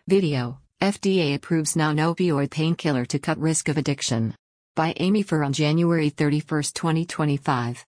Video: FDA approves non-opioid painkiller to cut risk of addiction. By Amy Furr on January 31, 2025.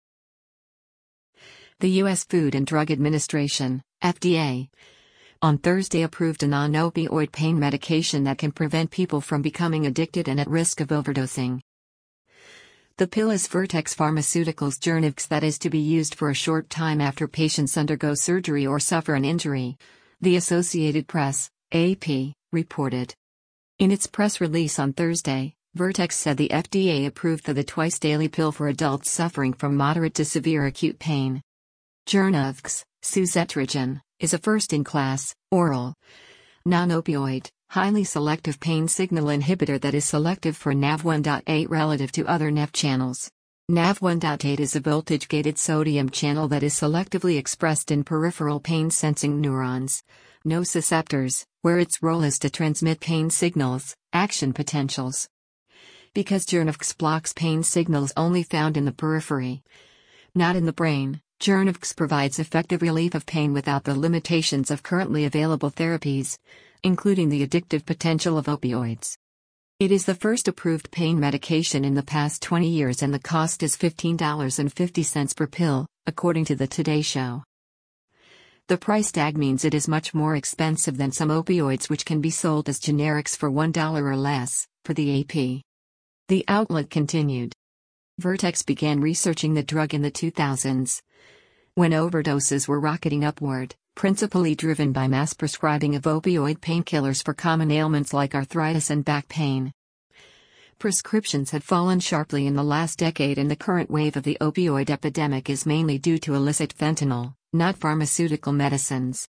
The U.S. Food and Drug Administration, FDA, on Thursday approved a non-opioid pain medication that can prevent people from becoming addicted and at risk of overdosing. The pill is Vertex Pharmaceuticals' Jernavx that is to be used for a short time after patients undergo surgery or suffer an injury, the Associated Press, AP, reported. In its press release on Thursday, Vertex said the FDA approved the twice-daily pill for adults suffering from moderate to severe acute pain. Jernavx, suzetrigine, is a first-in-class, oral, non-opioid, highly selective pain signal inhibitor that is selective for NaV1.8 relative to other NaV channels. NaV1.8 is a voltage-gated sodium channel that is selectively expressed in peripheral pain-sensing neurons, nociceptors, where its role is to transmit pain signals, action potentials. Because Jernavx blocks pain signals only found in the periphery, not in the brain, Jernavx provides effective relief of pain without the limitations of currently available therapies, including the addictive potential of opioids. It is the first approved pain medication in the past 20 years and the cost is $15.50 per pill, according to the Today Show. The price tag means it is much more expensive than some opioids which can be sold as generics for $1 or less, per the AP. The outlet continued. Vertex began researching the drug in the 2000s, when overdoses were rocketing upward, principally driven by mass prescribing of opioid painkillers for common ailments like arthritis and back pain. Prescriptions had fallen sharply in the last decade, and the current wave of the opioid epidemic is mainly due to illicit fentanyl, not pharmaceutical medicines.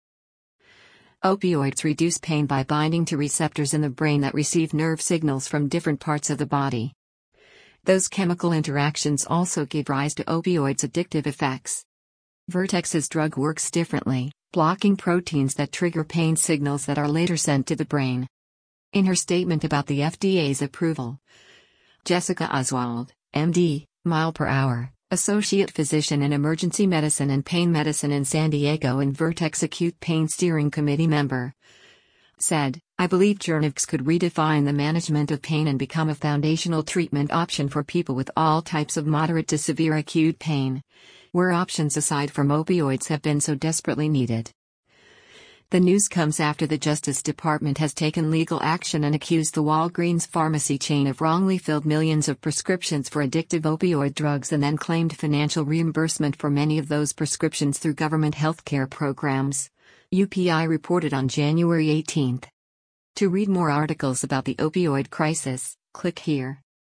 Opioids reduce pain by binding to receptors in the brain that receive nerve signals from different parts of the body. Those chemical interactions also give rise to opioids' addictive effects. Vertex's drug works differently, blocking proteins that trigger pain signals that are later sent to the brain. In her statement about the FDA's approval, Jessica Oswald, MD, mile-per-hour, Associate Physician in Emergency Medicine and Pain Medicine in San Diego and Vertex Acute Pain Steering Committee member, said, "I believe Jernavx could redefine the management of pain and become a foundational treatment option for people with all types of moderate to severe acute pain, where options aside from opioids have been so desperately needed." The news comes after the Justice Department has taken legal action and accused the Walgreens pharmacy chain of wrongly filled millions of prescriptions for addictive opioid drugs and then claimed financial reimbursement for many of those prescriptions through government healthcare programs, UPI reported on January 18. To read more articles about the opioid crisis, click here.